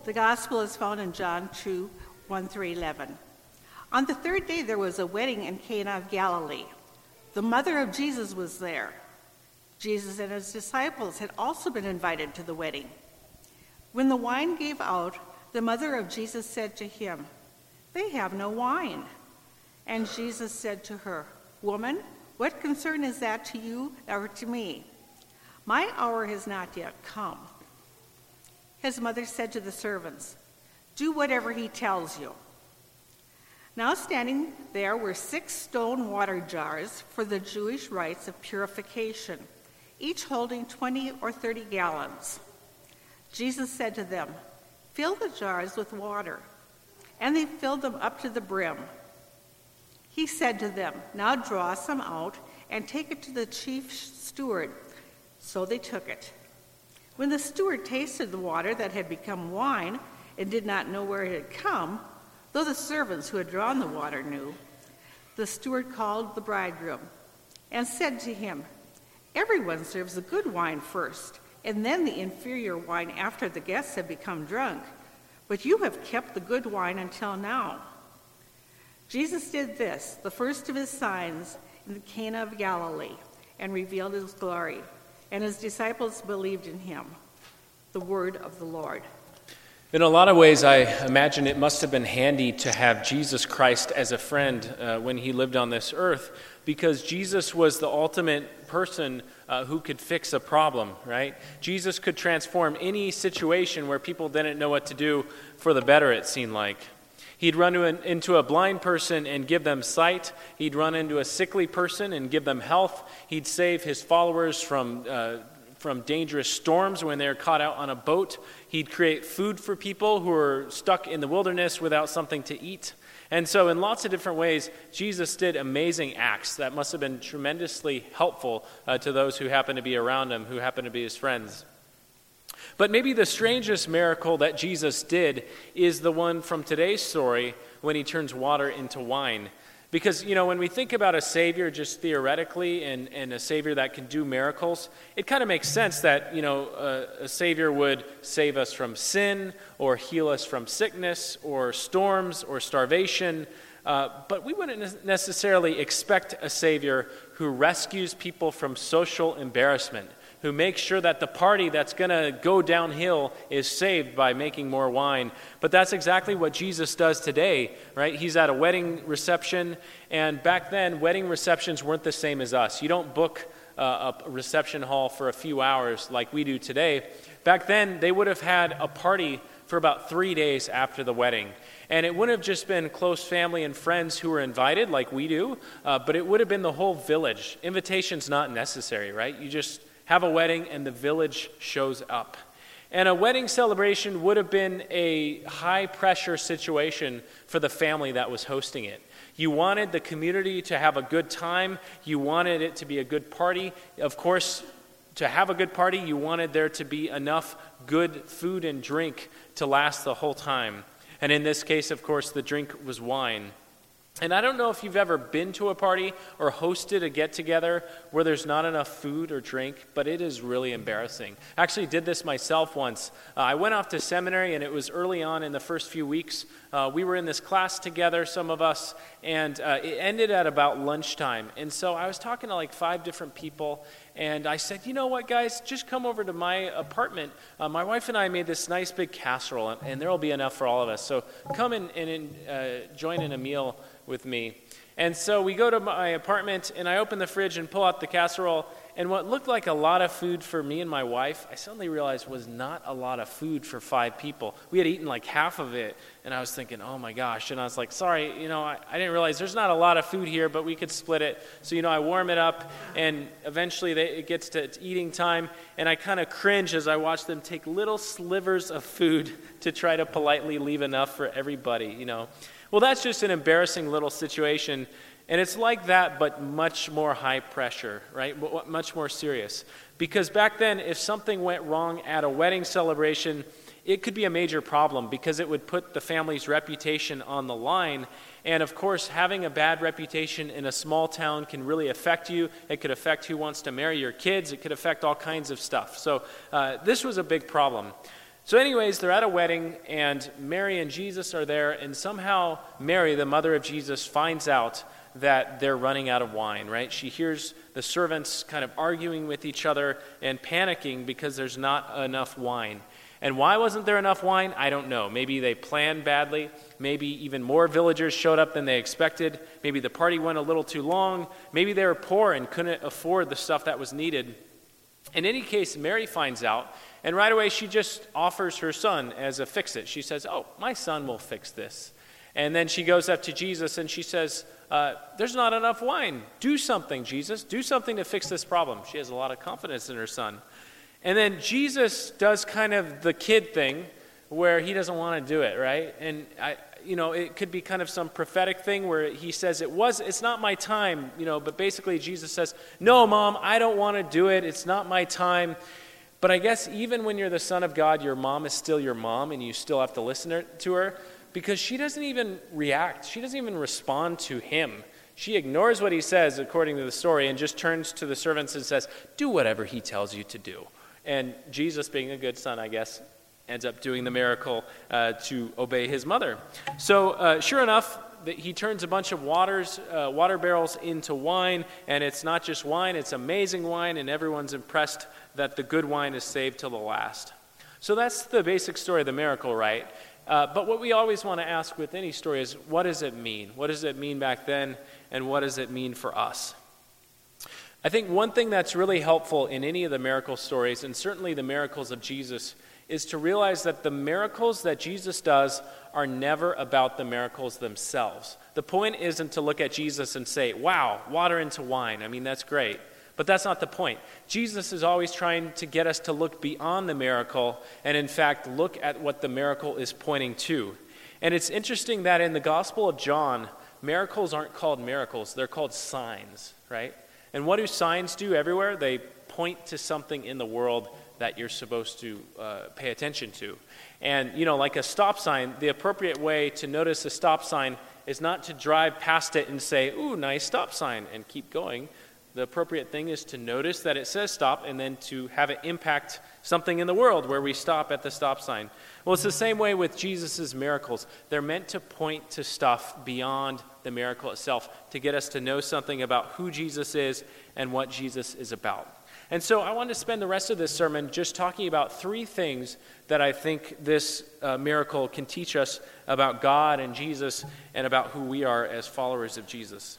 The gospel is found in John 2, 1 through 11. On the third day there was a wedding in Cana of Galilee. The mother of Jesus was there. Jesus and his disciples had also been invited to the wedding. When the wine gave out, the mother of Jesus said to him, "They have no wine." And Jesus said to her, "Woman, what concern is that to you or to me? My hour has not yet come." His mother said to the servants, "Do whatever he tells you." Now standing there were 6 stone water jars for the Jewish rites of purification, each holding 20 or 30 gallons. Jesus said to them, "Fill the jars with water." And they filled them up to the brim. He said to them, "Now draw some out and take it to the chief steward." So they took it. When the steward tasted the water that had become wine and did not know where it had come, though the servants who had drawn the water knew, the steward called the bridegroom and said to him, "Everyone serves the good wine first, and then the inferior wine after the guests have become drunk. But you have kept the good wine until now." Jesus did this, the first of his signs, in the Cana of Galilee, and revealed his glory, and his disciples believed in him. The word of the Lord. In a lot of ways, I imagine it must have been handy to have Jesus Christ as a friend when he lived on this earth, because Jesus was the ultimate person who could fix a problem, right? Jesus could transform any situation where people didn't know what to do for the better, it seemed like. He'd run into a blind person and give them sight. He'd run into a sickly person and give them health. He'd save his followers from dangerous storms when they're caught out on a boat. He'd create food for people who are stuck in the wilderness without something to eat. And so in lots of different ways, Jesus did amazing acts that must have been tremendously helpful to those who happened to be around him, who happened to be his friends. But maybe the strangest miracle that Jesus did is the one from today's story when he turns water into wine. Because, when we think about a Savior just theoretically and a Savior that can do miracles, it kind of makes sense that, a Savior would save us from sin or heal us from sickness or storms or starvation. But we wouldn't necessarily expect a Savior who rescues people from social embarrassment, who makes sure that the party that's going to go downhill is saved by making more wine. But that's exactly what Jesus does today, right? He's at a wedding reception, and back then, wedding receptions weren't the same as us. You don't book a reception hall for a few hours like we do today. Back then, they would have had a party for about 3 days after the wedding. And it wouldn't have just been close family and friends who were invited like we do, but it would have been the whole village. Invitation's not necessary, right? You just have a wedding and the village shows up. And a wedding celebration would have been a high-pressure situation for the family that was hosting it. You wanted the community to have a good time. You wanted it to be a good party. Of course, to have a good party, you wanted there to be enough good food and drink to last the whole time. And in this case, of course, the drink was wine. And I don't know if you've ever been to a party or hosted a get-together where there's not enough food or drink, but it is really embarrassing. I actually did this myself once. I went off to seminary, and it was early on in the first few weeks. We were in this class together, some of us, and it ended at about lunchtime. And so I was talking to like 5 different people, and I said, "You know what, guys, just come over to my apartment. My wife and I made this nice big casserole, and there will be enough for all of us. So come and join in a meal with me." And so we go to my apartment, and I open the fridge and pull out the casserole, and what looked like a lot of food for me and my wife, I suddenly realized was not a lot of food for 5 people. We had eaten like half of it, and I was thinking, oh my gosh, and I was like, sorry, I didn't realize there's not a lot of food here, but we could split it. So, I warm it up, and eventually it gets to eating time, and I kind of cringe as I watch them take little slivers of food to try to politely leave enough for everybody, Well, that's just an embarrassing little situation, and it's like that, but much more high pressure, right? Much more serious. Because back then, if something went wrong at a wedding celebration, it could be a major problem because it would put the family's reputation on the line. And of course, having a bad reputation in a small town can really affect you. It could affect who wants to marry your kids. It could affect all kinds of stuff. So this was a big problem. So anyways, they're at a wedding, and Mary and Jesus are there, and somehow Mary, the mother of Jesus, finds out that they're running out of wine, right? She hears the servants kind of arguing with each other and panicking because there's not enough wine. And why wasn't there enough wine? I don't know. Maybe they planned badly. Maybe even more villagers showed up than they expected. Maybe the party went a little too long. Maybe they were poor and couldn't afford the stuff that was needed. In any case, Mary finds out, and right away she just offers her son as a fix-it. She says, "Oh, my son will fix this." And then she goes up to Jesus and she says, "There's not enough wine. Do something, Jesus. Do something to fix this problem." She has a lot of confidence in her son. And then Jesus does kind of the kid thing where he doesn't want to do it, right? And it could be kind of some prophetic thing where he says, it's not my time, but basically Jesus says, "No, Mom, I don't want to do it. It's not my time." But I guess even when you're the Son of God, your mom is still your mom, and you still have to listen to her, because she doesn't even react. She doesn't even respond to him. She ignores what he says, according to the story, and just turns to the servants and says, "Do whatever he tells you to do." And Jesus, being a good son, I guess, ends up doing the miracle to obey his mother. So sure enough, he turns a bunch of water barrels into wine, and it's not just wine, it's amazing wine, and everyone's impressed that the good wine is saved till the last. So that's the basic story of the miracle, right? But what we always want to ask with any story is, what does it mean? What does it mean back then, and what does it mean for us? I think one thing that's really helpful in any of the miracle stories, and certainly the miracles of Jesus, is to realize that the miracles that Jesus does are never about the miracles themselves. The point isn't to look at Jesus and say, "Wow, water into wine. I mean, that's great." But that's not the point. Jesus is always trying to get us to look beyond the miracle and, in fact, look at what the miracle is pointing to. And it's interesting that in the Gospel of John, miracles aren't called miracles. They're called signs, right? And what do signs do everywhere? They point to something in the world that you're supposed to pay attention to. And, like a stop sign, the appropriate way to notice a stop sign is not to drive past it and say, "Ooh, nice stop sign," and keep going. The appropriate thing is to notice that it says stop and then to have it impact something in the world where we stop at the stop sign. Well, it's the same way with Jesus' miracles. They're meant to point to stuff beyond the miracle itself to get us to know something about who Jesus is and what Jesus is about. And so I want to spend the rest of this sermon just talking about three things that I think this miracle can teach us about God and Jesus and about who we are as followers of Jesus.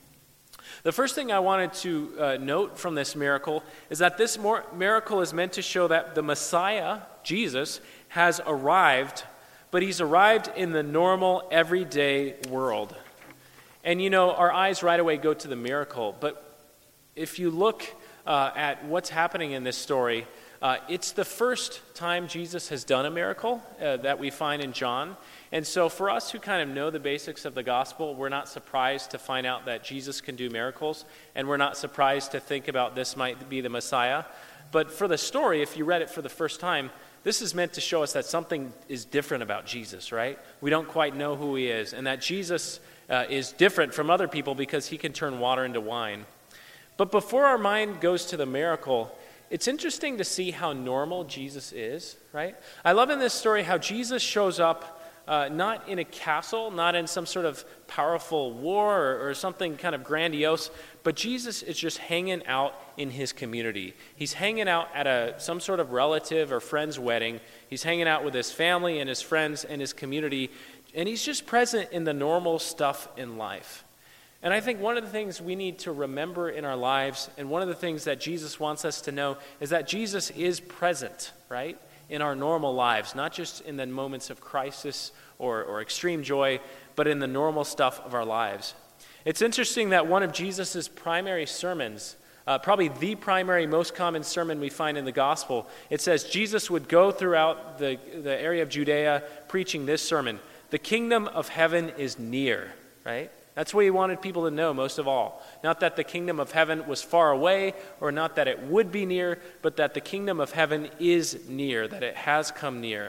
The first thing I wanted to note from this miracle is that this miracle is meant to show that the Messiah, Jesus, has arrived, but he's arrived in the normal, everyday world. And our eyes right away go to the miracle, but if you look at what's happening in this story, it's the first time Jesus has done a miracle that we find in John. And so for us who kind of know the basics of the gospel, we're not surprised to find out that Jesus can do miracles, and we're not surprised to think about this might be the Messiah. But for the story, if you read it for the first time, this is meant to show us that something is different about Jesus, right? We don't quite know who he is, and that Jesus is different from other people because he can turn water into wine. But before our mind goes to the miracle, it's interesting to see how normal Jesus is, right? I love in this story how Jesus shows up not in a castle, not in some sort of powerful war or something kind of grandiose, but Jesus is just hanging out in his community. He's hanging out at some sort of relative or friend's wedding. He's hanging out with his family and his friends and his community, and he's just present in the normal stuff in life. And I think one of the things we need to remember in our lives, and one of the things that Jesus wants us to know, is that Jesus is present, right, in our normal lives, not just in the moments of crisis or extreme joy, but in the normal stuff of our lives. It's interesting that one of Jesus' primary sermons, probably the primary, most common sermon we find in the gospel, it says Jesus would go throughout the area of Judea preaching this sermon: "The kingdom of heaven is near," right? That's what he wanted people to know most of all. Not that the kingdom of heaven was far away, or not that it would be near, but that the kingdom of heaven is near, that it has come near.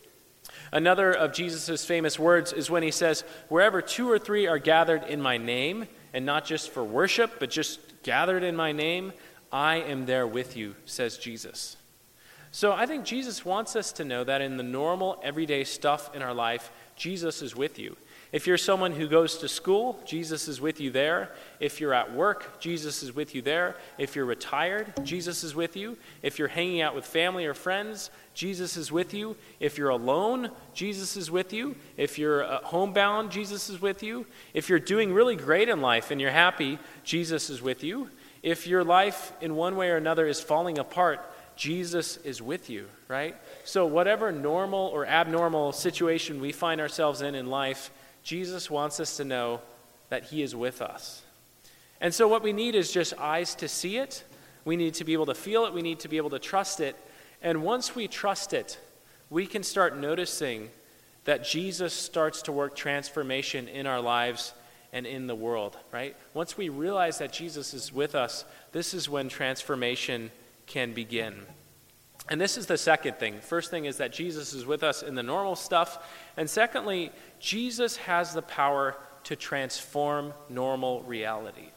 Another of Jesus' famous words is when he says, "Wherever 2 or 3 are gathered in my name," and not just for worship, but just gathered in my name, "I am there with you," says Jesus. So I think Jesus wants us to know that in the normal, everyday stuff in our life, Jesus is with you. If you're someone who goes to school, Jesus is with you there. If you're at work, Jesus is with you there. If you're retired, Jesus is with you. If you're hanging out with family or friends, Jesus is with you. If you're alone, Jesus is with you. If you're homebound, Jesus is with you. If you're doing really great in life and you're happy, Jesus is with you. If your life in one way or another is falling apart, Jesus is with you, right? So whatever normal or abnormal situation we find ourselves in life, Jesus wants us to know that he is with us. And so what we need is just eyes to see it. We need to be able to feel it. We need to be able to trust it. And once we trust it, we can start noticing that Jesus starts to work transformation in our lives and in the world, right? Once we realize that Jesus is with us, this is when transformation can begin. And this is the second thing. First thing is that Jesus is with us in the normal stuff. And secondly, Jesus has the power to transform normal reality.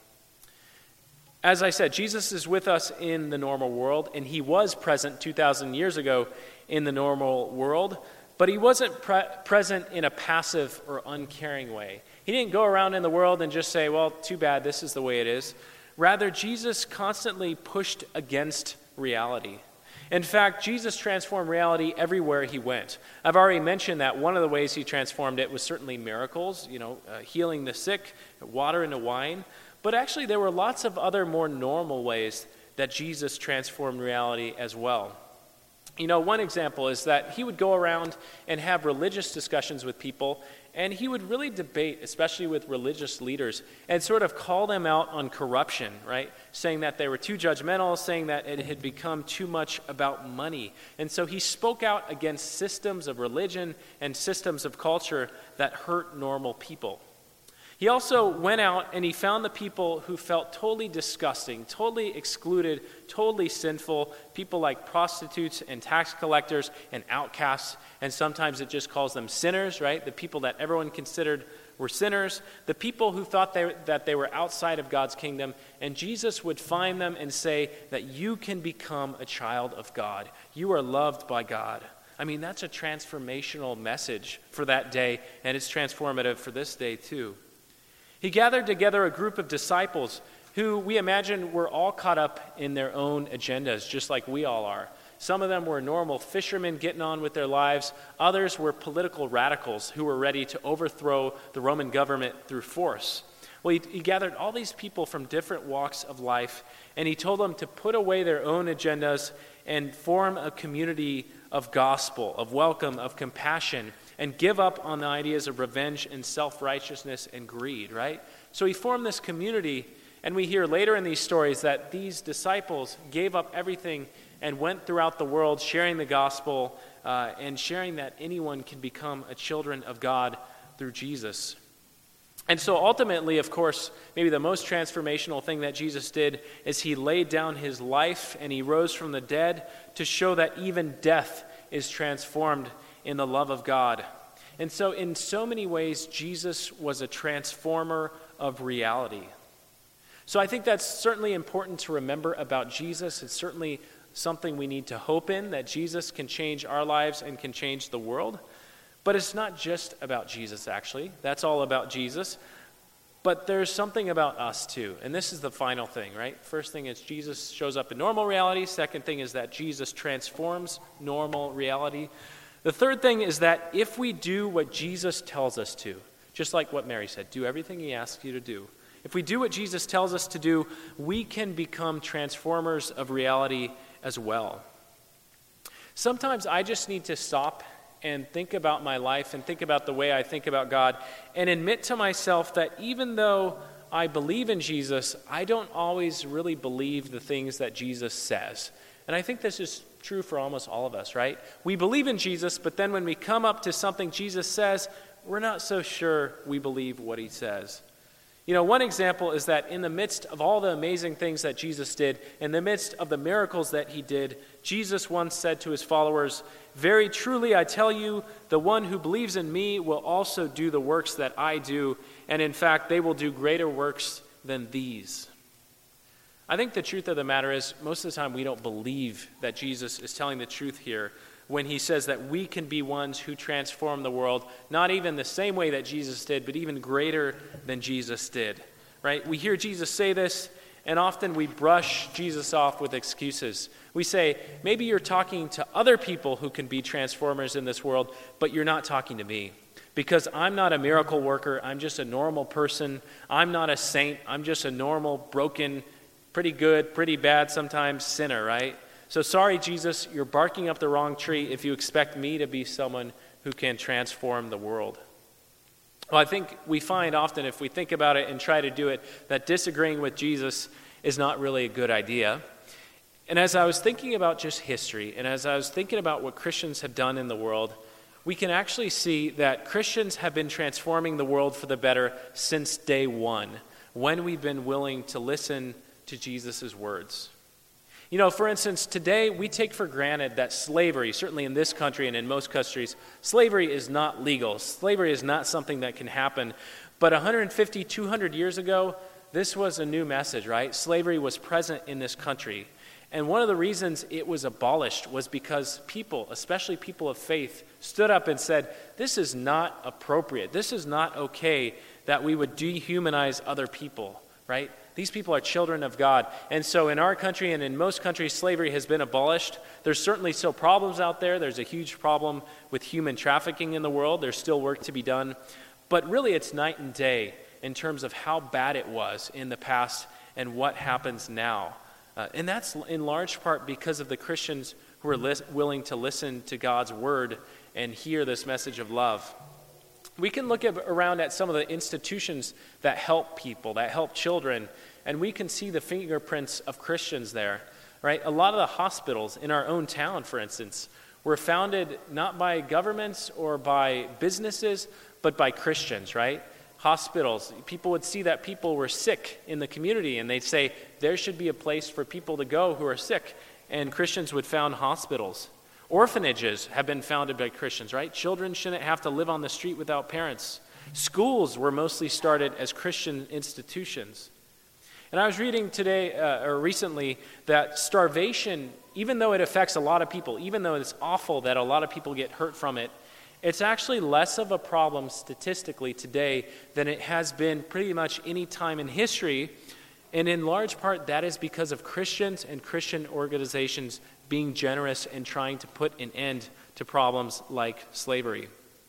As I said, Jesus is with us in the normal world, and he was present 2,000 years ago in the normal world, but he wasn't present in a passive or uncaring way. He didn't go around in the world and just say, well, too bad, this is the way it is. Rather, Jesus constantly pushed against reality. In fact, Jesus transformed reality everywhere he went. I've already mentioned that one of the ways he transformed it was certainly miracles, healing the sick, water into wine. But actually, there were lots of other more normal ways that Jesus transformed reality as well. One example is that he would go around and have religious discussions with people, and he would really debate, especially with religious leaders, and sort of call them out on corruption, right? Saying that they were too judgmental, saying that it had become too much about money. And so he spoke out against systems of religion and systems of culture that hurt normal people. He also went out and he found the people who felt totally disgusting, totally excluded, totally sinful, people like prostitutes and tax collectors and outcasts, and sometimes it just calls them sinners, right? The people that everyone considered were sinners, the people who thought that they were outside of God's kingdom, and Jesus would find them and say that you can become a child of God. You are loved by God. I mean, that's a transformational message for that day, and it's transformative for this day too. He gathered together a group of disciples who we imagine were all caught up in their own agendas, just like we all are. Some of them were normal fishermen getting on with their lives. Others were political radicals who were ready to overthrow the Roman government through force. Well, he gathered all these people from different walks of life, and he told them to put away their own agendas and form a community of gospel, of welcome, of compassion, and give up on the ideas of revenge and self-righteousness and greed, right? So he formed this community, and we hear later in these stories that these disciples gave up everything and went throughout the world sharing the gospel and sharing that anyone can become a children of God through Jesus. And so ultimately, of course, maybe the most transformational thing that Jesus did is he laid down his life and he rose from the dead to show that even death is transformed in the love of God. And so in so many ways, Jesus was a transformer of reality. So I think that's certainly important to remember about Jesus. It's certainly something we need to hope in, that Jesus can change our lives and can change the world. But it's not just about Jesus, actually. That's all about Jesus. But there's something about us, too. And this is the final thing, right? First thing is Jesus shows up in normal reality. Second thing is that Jesus transforms normal reality. The third thing is that if we do what Jesus tells us to, just like what Mary said, do everything he asks you to do. If we do what Jesus tells us to do, we can become transformers of reality as well. Sometimes I just need to stop and think about my life and think about the way I think about God and admit to myself that even though I believe in Jesus, I don't always really believe the things that Jesus says. And I think this is true for almost all of us, right? We believe in Jesus, but then when we come up to something Jesus says, we're not so sure we believe what he says. One example is that in the midst of all the amazing things that Jesus did, in the midst of the miracles that he did, Jesus once said to his followers, "Very truly I tell you, the one who believes in me will also do the works that I do, and in fact they will do greater works than these." I think the truth of the matter is, most of the time we don't believe that Jesus is telling the truth here when he says that we can be ones who transform the world, not even the same way that Jesus did, but even greater than Jesus did, right? We hear Jesus say this, and often we brush Jesus off with excuses. We say, maybe you're talking to other people who can be transformers in this world, but you're not talking to me. Because I'm not a miracle worker, I'm just a normal person. I'm not a saint, I'm just a normal, broken, pretty good, pretty bad sometimes sinner, right? So sorry, Jesus, you're barking up the wrong tree if you expect me to be someone who can transform the world. Well, I think we find often, if we think about it and try to do it, that disagreeing with Jesus is not really a good idea. And as I was thinking about just history, and as I was thinking about what Christians have done in the world, we can actually see that Christians have been transforming the world for the better since day one, when we've been willing to listen to Jesus' words. You know, for instance, today we take for granted that slavery, certainly in this country and in most countries, slavery is not legal. Slavery is not something that can happen. But 150, 200 years ago, this was a new message, right? Slavery was present in this country. And one of the reasons it was abolished was because people, especially people of faith, stood up and said, this is not appropriate. This is not okay that we would dehumanize other people, right? These people are children of God. And so in our country and in most countries, slavery has been abolished. There's certainly still problems out there. There's a huge problem with human trafficking in the world. There's still work to be done. But really it's night and day in terms of how bad it was in the past and what happens now. And that's in large part because of the Christians who are willing to listen to God's word and hear this message of love. We can look around at some of the institutions that help people, that help children, and we can see the fingerprints of Christians there, right? A lot of the hospitals in our own town, for instance, were founded not by governments or by businesses, but by Christians, right? Hospitals, people would see that people were sick in the community, and they'd say, there should be a place for people to go who are sick, and Christians would found hospitals. Orphanages have been founded by Christians, right? Children shouldn't have to live on the street without parents. Schools were mostly started as Christian institutions. And I was reading recently that starvation, even though it affects a lot of people, even though it's awful that a lot of people get hurt from it, it's actually less of a problem statistically today than it has been pretty much any time in history. And in large part, that is because of Christians and Christian organizations being generous and trying to put an end to problems like slavery.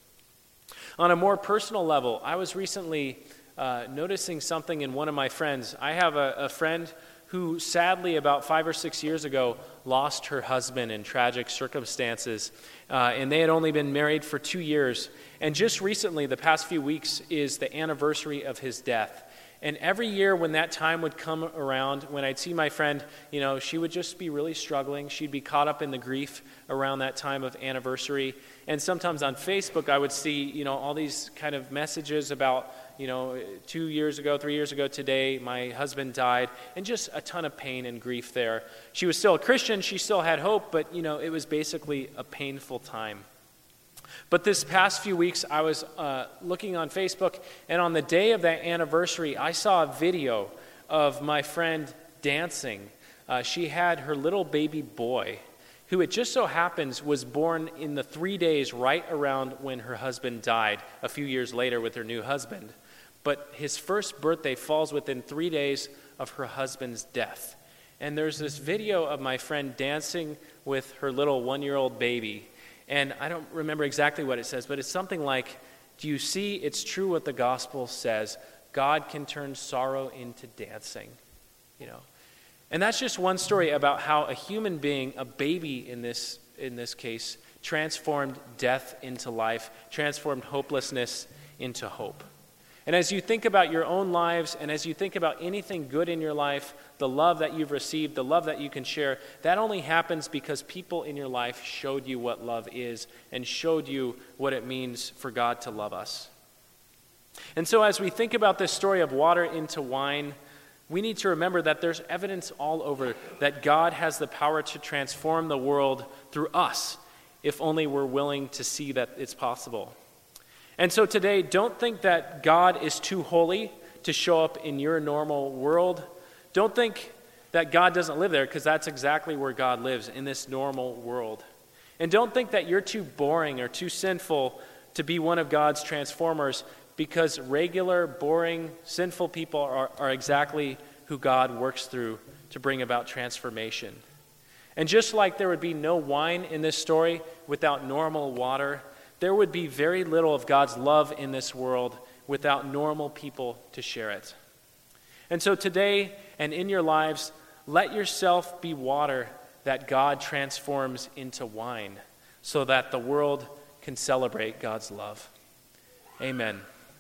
On a more personal level, I was recently noticing something in one of my friends. I have a friend who sadly about 5 or 6 years ago lost her husband in tragic circumstances. And they had only been married for 2 years. And just recently, the past few weeks, is the anniversary of his death. And every year when that time would come around, when I'd see my friend, you know, she would just be really struggling. She'd be caught up in the grief around that time of anniversary. And sometimes on Facebook, I would see, you know, all these kind of messages about, you know, 2 years ago, 3 years ago today, my husband died, and just a ton of pain and grief there. She was still a Christian. She still had hope, but, you know, it was basically a painful time. But this past few weeks, I was looking on Facebook, and on the day of that anniversary, I saw a video of my friend dancing. She had her little baby boy, who it just so happens was born in the 3 days right around when her husband died, a few years later with her new husband. But his first birthday falls within 3 days of her husband's death. And there's this video of my friend dancing with her little 1-year-old baby. And I don't remember exactly what it says, but it's something like, do you see, it's true what the gospel says. God can turn sorrow into dancing, you know. And that's just one story about how a human being, a baby in this case, transformed death into life, transformed hopelessness into hope. And as you think about your own lives, and as you think about anything good in your life, the love that you've received, the love that you can share, that only happens because people in your life showed you what love is and showed you what it means for God to love us. And so as we think about this story of water into wine, we need to remember that there's evidence all over that God has the power to transform the world through us, if only we're willing to see that it's possible. And so today, don't think that God is too holy to show up in your normal world. Don't think that God doesn't live there, because that's exactly where God lives, in this normal world. And don't think that you're too boring or too sinful to be one of God's transformers, because regular, boring, sinful people are exactly who God works through to bring about transformation. And just like there would be no wine in this story without normal water, there would be very little of God's love in this world without normal people to share it. And so today and in your lives, let yourself be water that God transforms into wine, so that the world can celebrate God's love. Amen.